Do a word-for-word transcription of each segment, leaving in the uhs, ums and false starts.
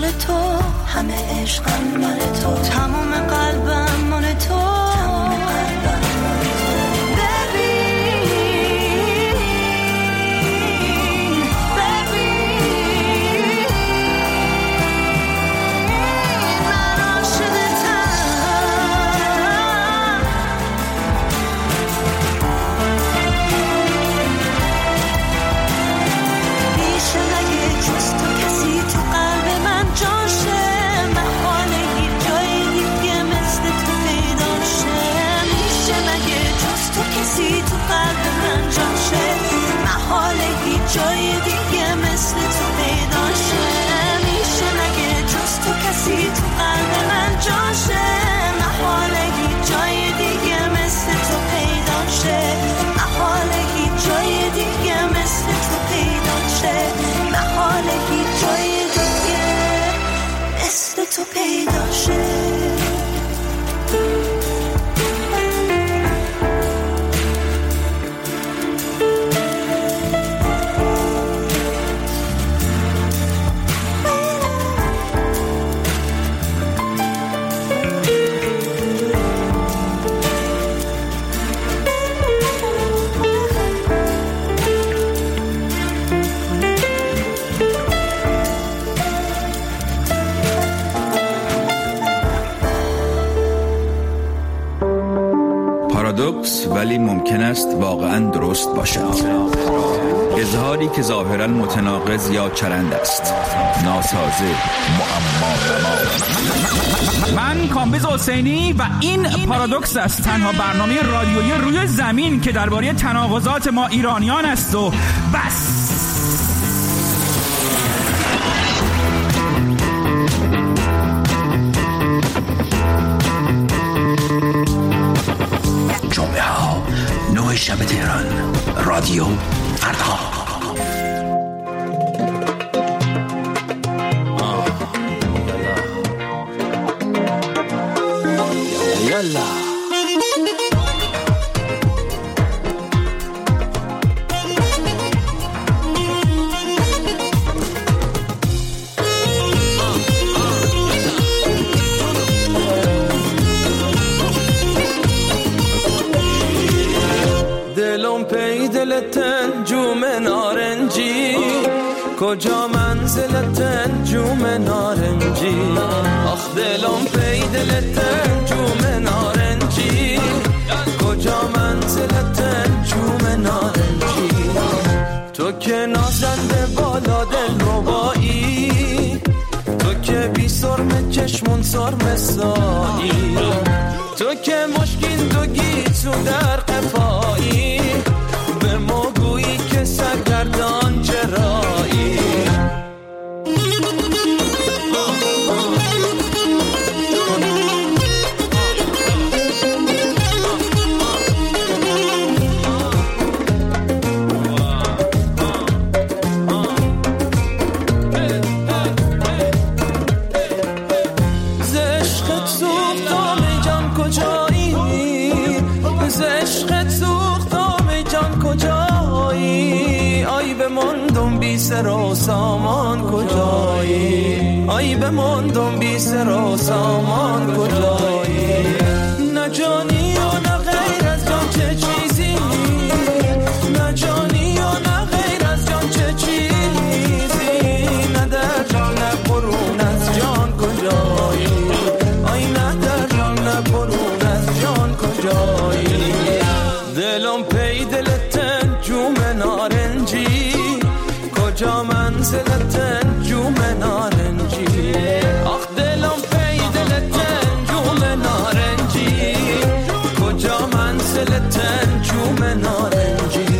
تو، همه عشقم مال تو، تمام قلبم مال تو، تمام قلبم مال تو. ببین ببین من عاشقتم، میشه مگه جز تو کسی تو قلب من جان شه، محال هیچ جای دیگه مثل تو پیدا شه. میشه مگه جز تو کسی تو قلب من جان شه، محال هیچ جای دیگه مثل تو پیدا شه. میشه مگه جز تو کسی تو قلب من جان شه، محال هیچ جای دیگه مثل تو پیدا شه، محال هیچ جای دیگه مثل تو پیدا شه، محال هیچ جای دیگه مثل تو پیدا شه. پارادوکس ولی ممکن است واقعا درست باشد. اظهاری که ظاهرا متناقض یا چرند است، ناسازه، معما نما. من کامبیز حسینی و این پارادوکس است، تنها برنامه رادیویی روی زمین که درباره تناقضات ما ایرانیان است و بس. جمعه ها نه شب تهران، رادیو فردا. یالا دلم پی دلتن جوم نارنجی، کجا منزلتن جوم نارنجی. آخ دلم پی دلتن جوم نارنجی، کجا منزلتن جوم نارنجی. تو که نازنده بالا دل ربایی، تو که بی سرم چشمون سرم سایی، تو که مشکین تو گیتو در قفایی، به ما گویی که سرگردان چرایی. سر و سامان کجایی، آی بماندم بی سر و سامان کجایی. نه جانی و نه غیر از جان چه چیزی، نه جانی و نه غیر از جان چه چیزی. نه در جان نه برون از جان کجایی، آی نه در جان نه برون از جان کجایی. دلم پی دلتن جوم نارنجی، کجا منزلتن جوم نارنجی. آخ دلم پی دلتن جوم نارنجی، کجا منزلتن جوم نارنجی.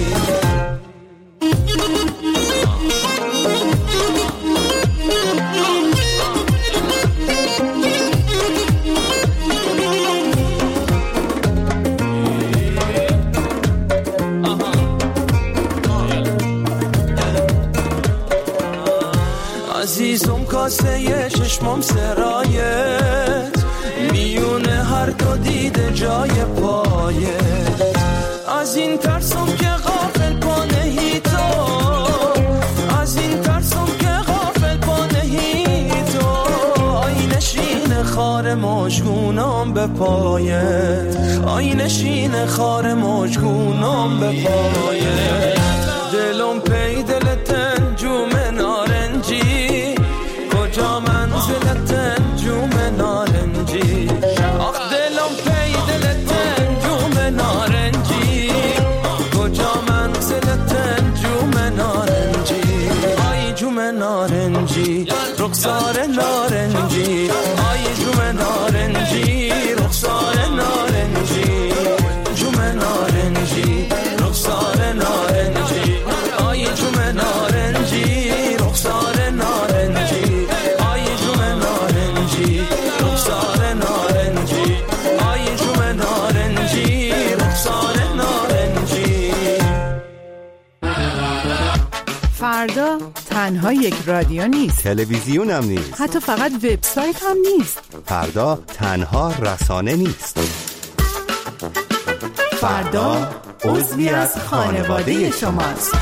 عزیزم کاسه چشمم سرایت، میونه هر دو دیده جای پایت. از این ترسم که غافل پانهی تو، از این ترسم که غافل پانهی تو. خار مشگونم به پایت، آی نشین خار مشگونم به پایت. دلم پی دلت انجوم نارنجی، کجا منزلت انجوم نارنجی. آخ دلم پی دلت انجوم نارنجی، کجا منزلت انجوم نارنجی. آی جوم نارنجی رخسار نارنجی، آی جوم نارنجی رخسار نارنجی. جوم نارنجی رخسار نارنجی، آی جوم نارنجی رخسار نارنجی. آی جوم نارنجی رخسار نارنجی، آی جوم نارنجی رخسار نارنجی. فردا تنها یک رادیو نیست، تلویزیون هم نیست، حتی فقط وبسایت هم نیست. فردا تنها رسانه نیست. فردا عضوی از خانواده شماست.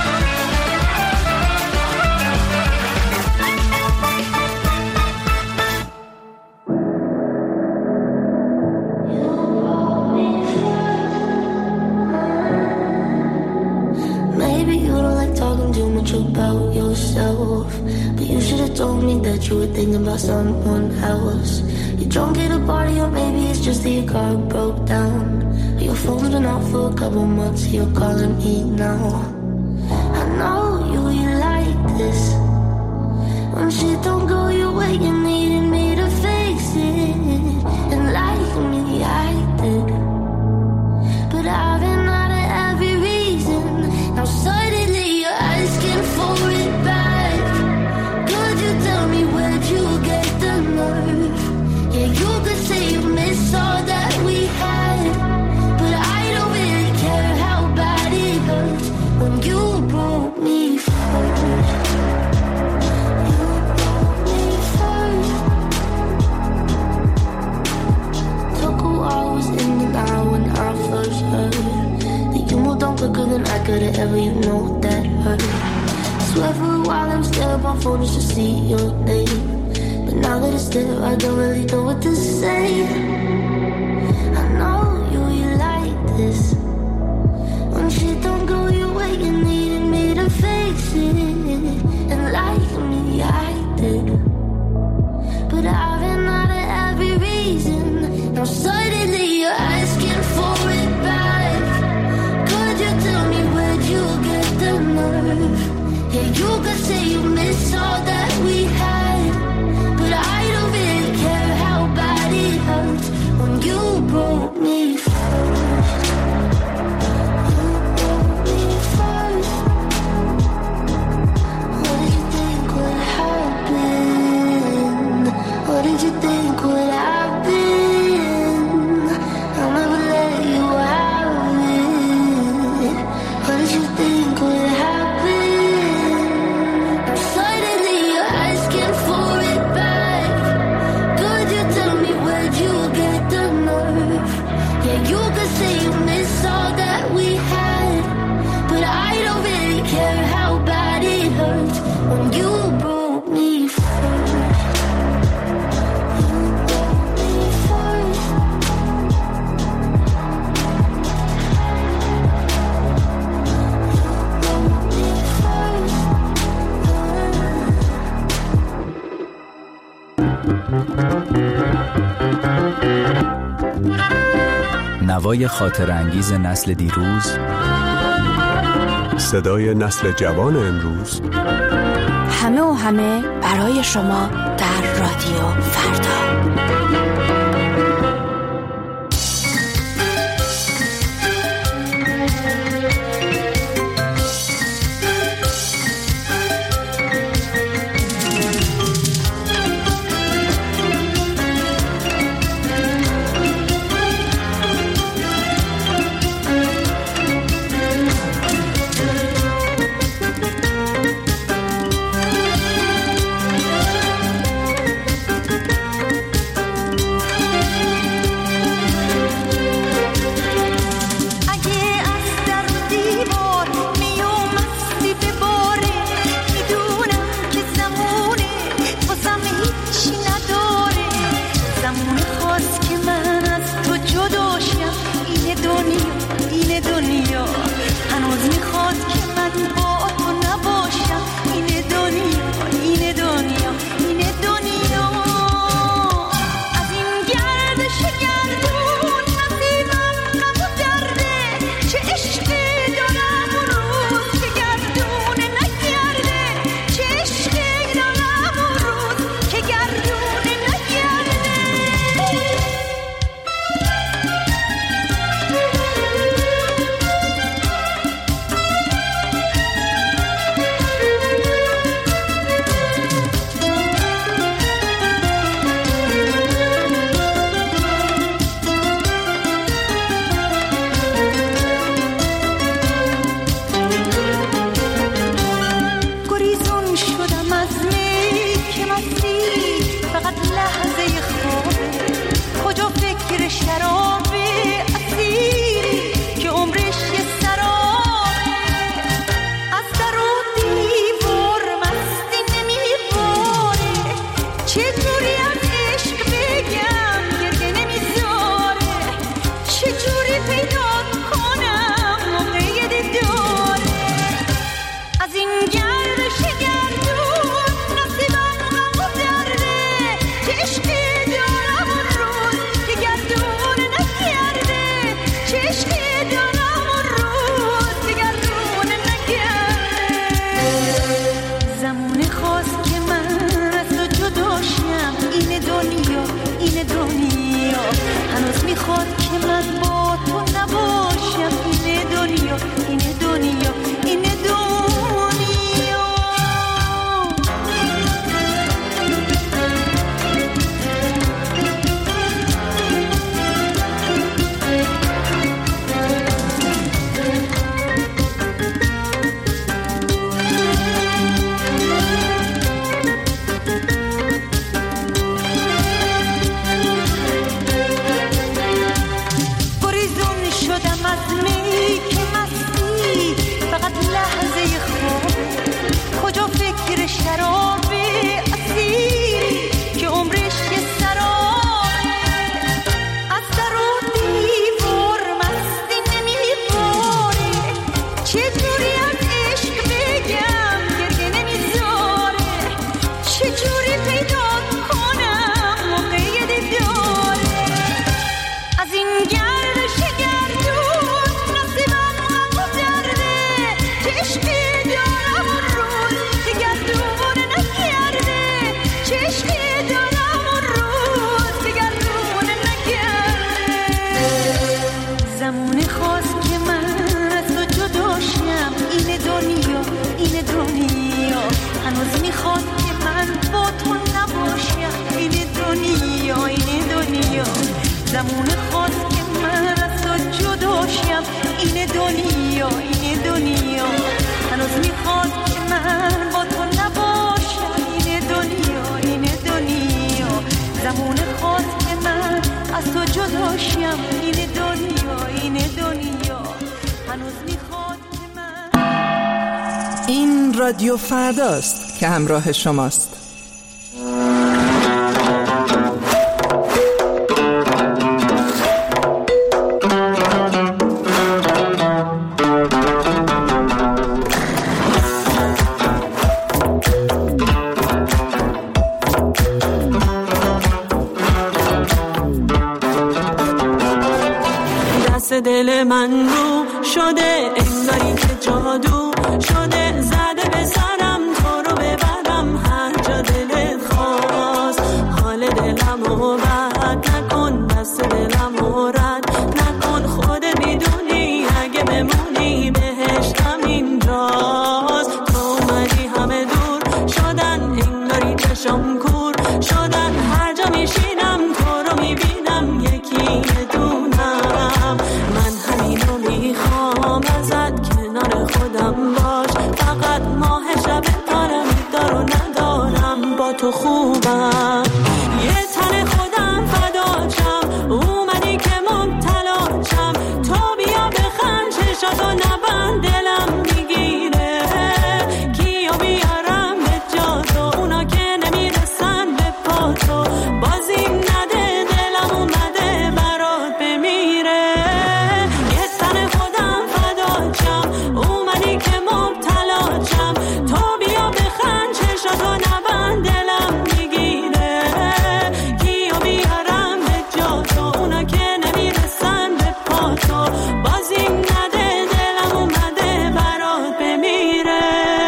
About yourself, but you should have told me that you were thinking about someone else. You're drunk at a party, or maybe it's just that your car broke down. Your phone's been off for a couple months, you're calling me now. I know you, you like this. When shit don't go your way, you needed me to fix it. And like me, I did, but I've been out of every reason. Now suddenly you're asking for it back. Could you tell me where'd you get the nerve? Yeah, you could say you miss all that we had, but I don't really care how bad it hurts when you broke me first. You broke me first. Took a while, I was in the now when I first heard that you moved on quicker than I could've ever, you know that hurt. Swear for a while I'm still up on phone just to see your name, but now that it's there I don't really know what to say. I know you, you like this. When shit don't go your way, you needed me to fix it. And like me, I did, but I've been out of every reason. Now suddenly you're asking for it back. Could you tell me where'd you get the nerve? Yeah, you could say you miss all that we had, but I don't really care how bad it hurts when you broke me first. You broke me first. What did you think would happen? What did you think would happen? I'll never let you have it. What did you think would happen? You could say you miss all that we had, but I don't really care how bad it hurts when you broke me first. You broke me first. You broke me first. نوای خاطر انگیز نسل دیروز، صدای نسل جوان امروز، همه و همه برای شما در رادیو فردا. میخواست که من از تو جداشم، این دنیا این دنیا هنوز میخواد که من با تو نباشم، این دنیا این دنیا این دنیا. زمونه خواست که من از تو جداشم، این دنیا این دنیا هنوز میخواد که من با تو نباشم، این دنیا این دنیا زمونه خواست که من از تو جداشم، این دنیا این دنیا هنوز میخواد که من. این رادیو فرداست که همراه شماست. دل من رو شده انگاری که جادو شده، زده به سرم تو رو ببرم هر جا دلت خواست. حال دلم رو بد نکن، دست دلم رو رد نکن، خودت میدونی اگه بمونی بهشتم اینجاست. تو اومدی همه دور شدن انگاری چشم کور شدن، هر جا میشینم تو رو میبینم یکی دونم. من همینو میخوام ازت کنار خودم باش، فقط ماه شب دارم دارو ندارم با تو خوبم. یه تن خودم فداچم اومدی که مبتلاچم، تو بیا بخند چشاتو نبند دلم میگیره، کیو بیارم به جا تو اونا که نمیرسن به پا تو، بازی نده دلم اومده برات بمیره. یه تن خودم فداچم اومدی که مبتلاچم، تو بیا بخند چشاتو نبند دلم میگیره، کیو بیارم به جا تو اونا که نمیرسن به پا تو، بازی نده دلم اومده برات بمیره.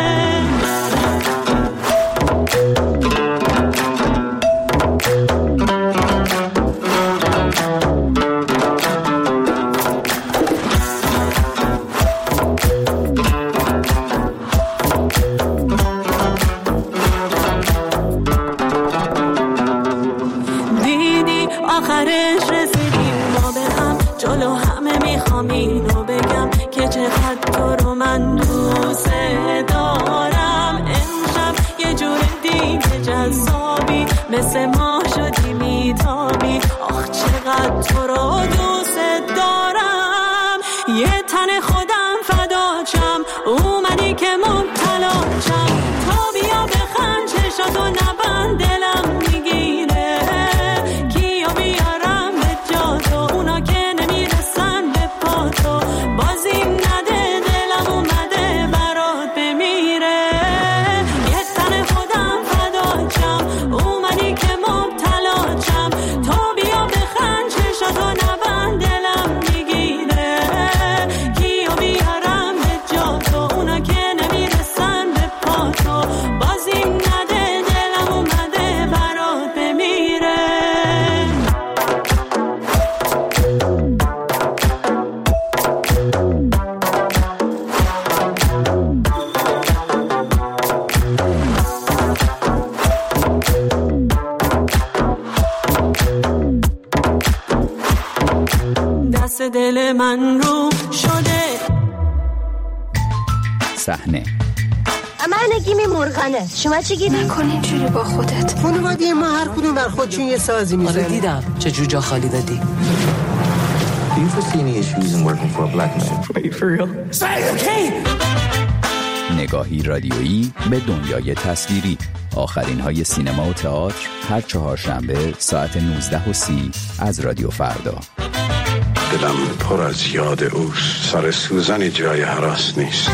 دیدی آخرش رسیدیم ما به هم، جلو همه میخوام اینو بگم که چقدر تو رو من دوست دارم. امشب یه جور دیگه جذابی، مثل ما شدی میتابی، آخ چقدر تو رو دوست دارم. یه تن خودم فداچم اومدی که مبتلاچم، تو بیا بخند چشاتو نبند دلم میگیره، کیو بیارم به جا تو اونا که نمیرسن به پا تو، بازی نده دلم اومده برات بمیره. یه تن خودم فداچم اومدی که مبتلاچم، دل من رو شده. صحنه من نگیمی مرغنه، شما چی گیر نکن اینجوری با خودت. خانواده ما هر کدوم بر خودشون یه سازی میزنه. آره دیدم چه جور جا خالی دادی. Do you foresee any issues in working for a black man? Are you for real? Say okay. نگاهی رادیویی به دنیای تصویری. آخرین های سینما و تئاتر هر چهارشنبه ساعت نوزده و سی از رادیو فردا. دلم پر از یاد اوست، سر سوزنی جای هراس نیست.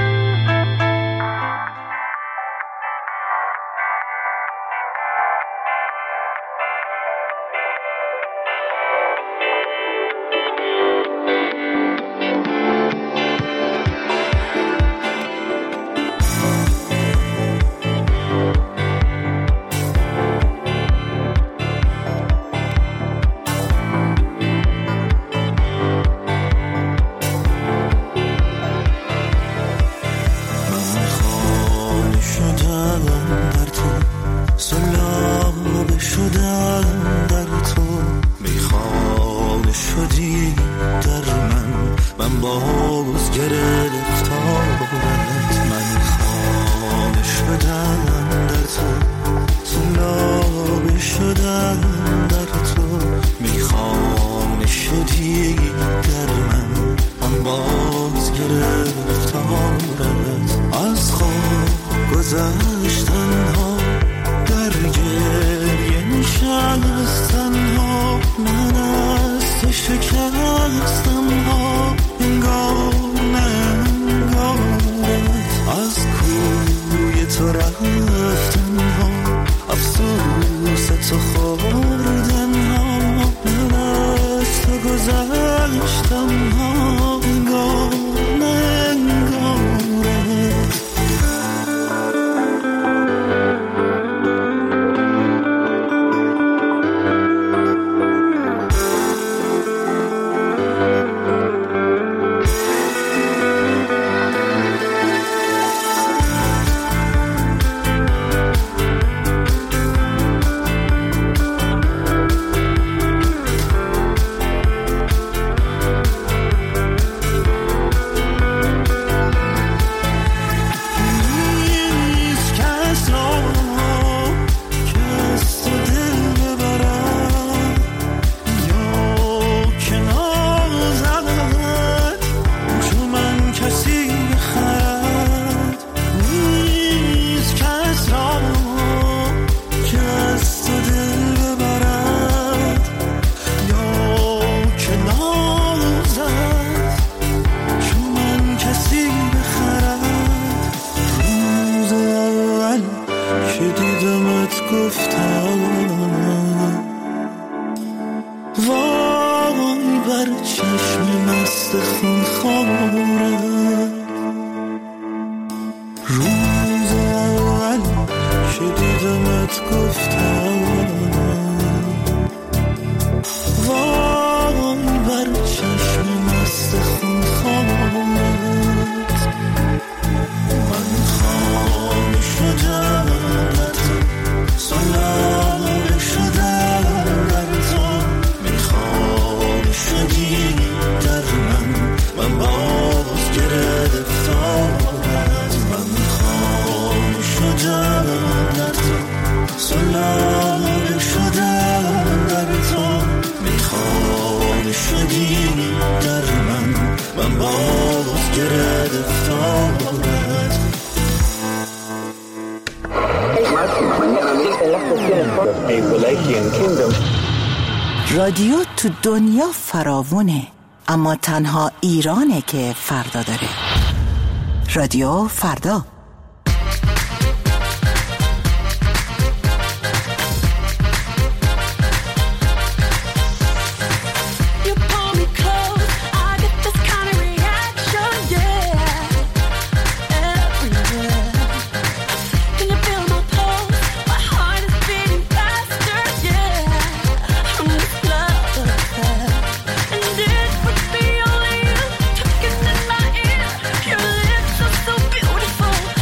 رادیو تو دنیا فراوونه، اما تنها ایرانه که فردا داره. رادیو فردا. Beautiful.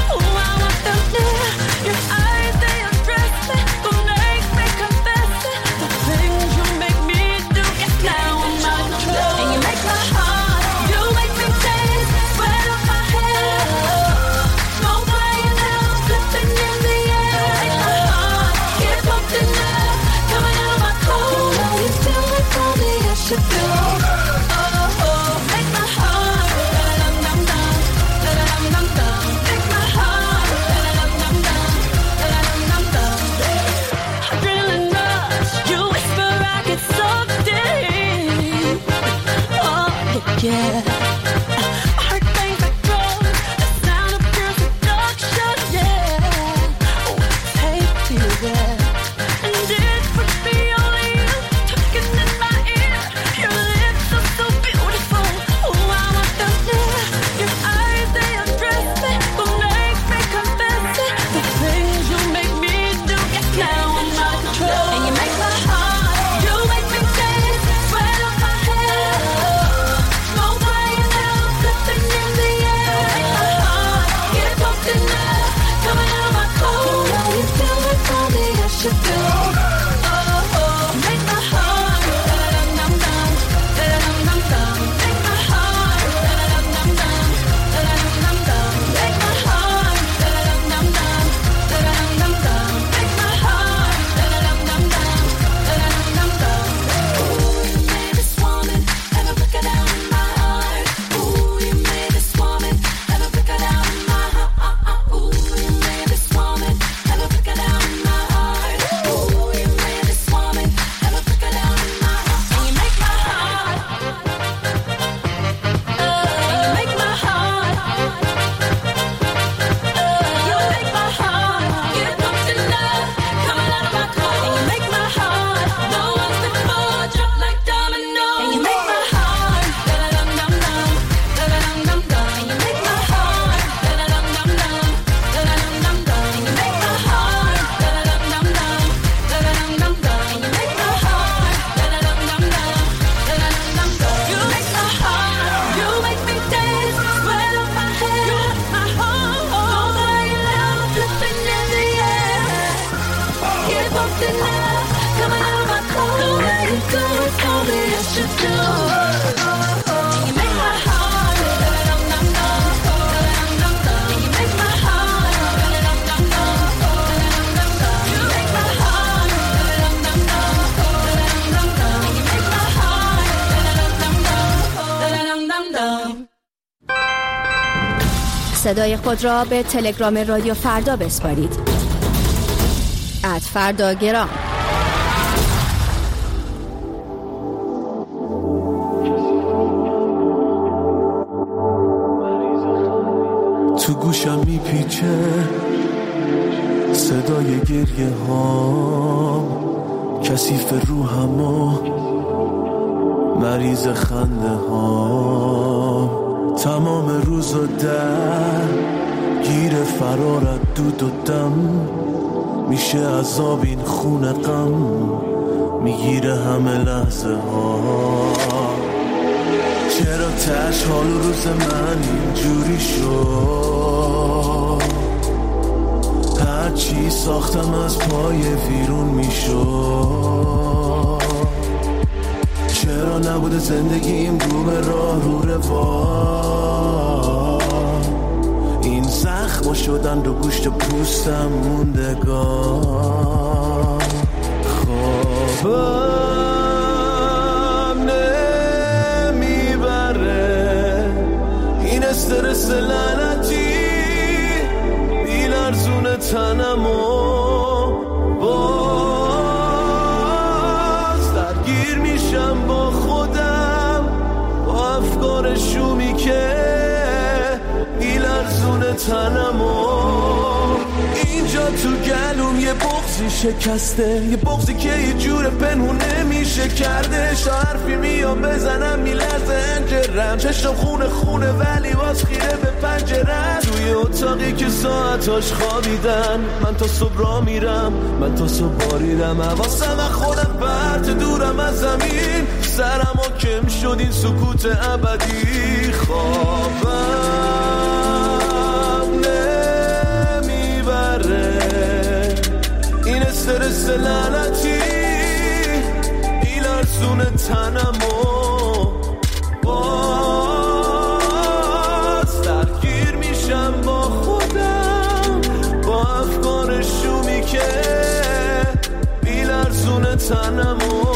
something now. Coming out of my cold, the way you do it for me, yes you do. You make my heart dum dum dum, dum dum dum. You make my heart dum dum dum, dum dum dum. You make my heart dum dum dum, dum dum dum. You make my heart dum dum dum, dum dum dum. صدای خود را به تلگرام رادیو فردا بسپارید. ات فرداگرام. تو گوشم میپیچه صدای گریه ها، کثیف روحم و مریض خنده ها. تمام روز و در گیر فرارت دود و دم، میشه عذاب این خون غم، میگیره همه لحظه ها. چرا تش حال روز من اینجوری شد؟ هرچی ساختم از پای ویرون میشد. چرا نبوده زندگیم رو به راه رو روان؟ این زخم شدن رو گوشت پوستم موندگان. خوابم نمیبره این استرس لعنتی، بیلرزون تنمو باز درگیر میشم با خودم، با افکار شومی که بیلرزون تنمو. اینجا تو گلوم یه بغضی شکسته، یه بغضی که یه جور پنهون نمیشه کردش. تا حرفی میام بزنم میلرزه انجرم، چشم خونه خونه ولی باز خیره به پنجرم. توی اتاقی که ساعتاش خوابیدن، من تا صبح را میرم، من تا صبح باریدم. حواسم از خودم پرت دورم از زمین، سرم و کم شد این سکوت ابدی. خوابم نمیبره این استرس لعنتی، بیلرزون تنمو باز درگیر میشم با خودم، با افکار شومی که بیلرزون تنمو.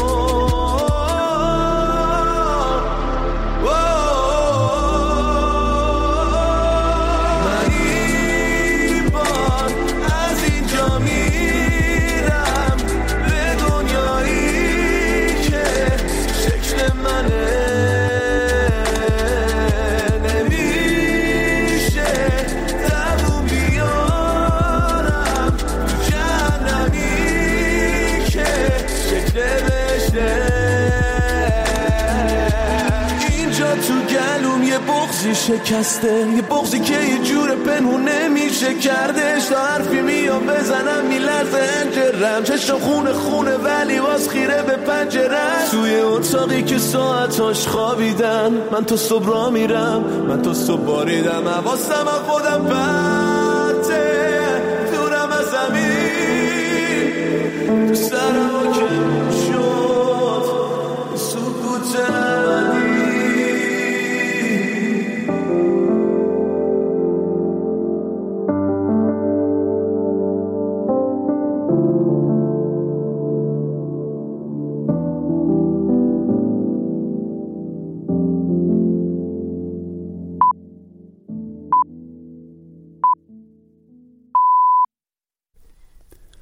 شکسته یه بغضی که یه جور پنهون نمیشه کردش. تا حرفی میام بزنم میلرزه انجرم، چشم خونه خونه ولی باز خیره به پنجرم. توی اتاقی که ساعتاش خوابیدن، من تا صبح را میرم، من تا صبح باریدم. حواسم از خودم پرته دورم از زمین، تو سرم کم شد سکوت ابدی.